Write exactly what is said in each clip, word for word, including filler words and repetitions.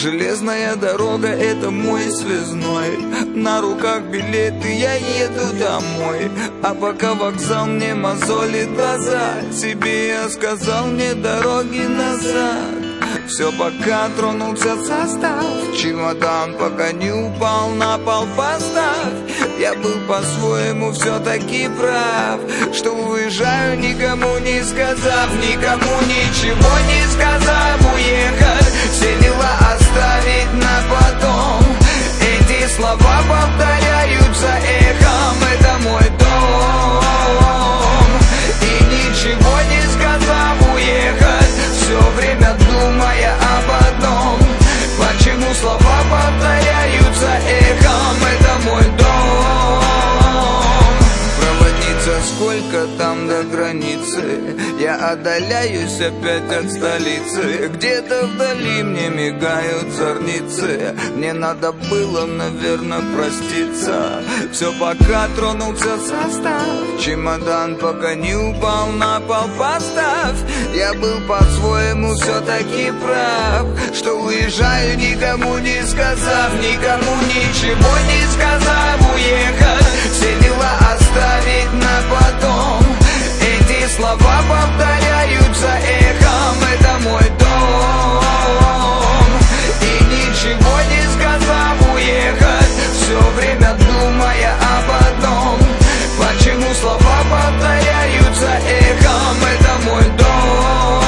Железная дорога — это мой связной. На руках билеты, я еду домой. А пока вокзал мне мозолит глаза, себе я сказал, мне дороги назад. Все, пока тронулся состав, чемодан пока не упал на пол, поставь. Я был по-своему все-таки прав, что уезжаю, никому не сказав, никому ничего не сказав, уехать, все дела оставить на потом. Эти слова повторяются эхом, это мой дом. И ничего не сказав, уехать, все время думая об одном. Почему слова повторяются эхом, это мой дом. Проводница, сколько там до границы? Я отдаляюсь опять от столицы. Где-то вдали мне мигают зорницы. Мне надо было, наверное, проститься. Все, пока тронулся состав, чемодан пока не упал на пол, поставь. Я был по-своему все-таки прав, что уезжаю, никому не сказав, никому ничего не сказав, уехать, все дела оставить на потом. Эти слова повторяются эхом, это мой дом. И ничего не сказав, уехать, все время думая об одном. Почему слова повторяются эхом, это мой дом.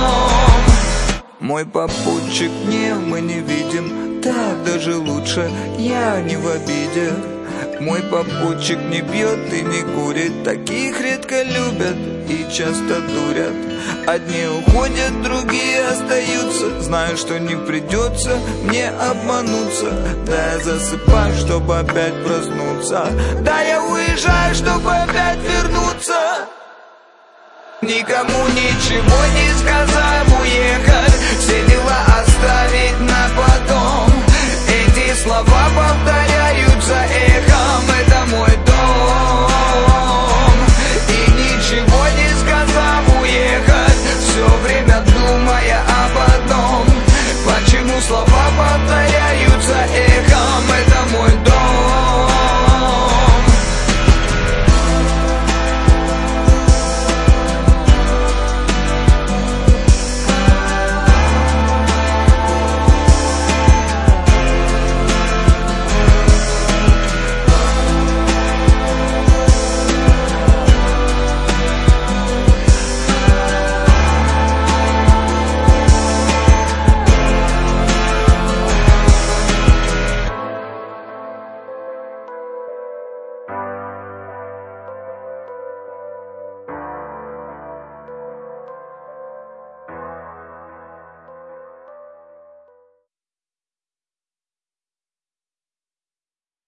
Мой попутчик, не, мы не видим, так даже лучше, я не в обиде. Мой попутчик не пьет и не курит, таких редко любят и часто дурят. Одни уходят, другие остаются, знаю, что не придется мне обмануться. Да, я засыпаю, чтобы опять проснуться. Да, я уезжаю, чтобы опять вернуться. Никому ничего не сказав, уехать, все дела оставить на потом. Эти слова повторяют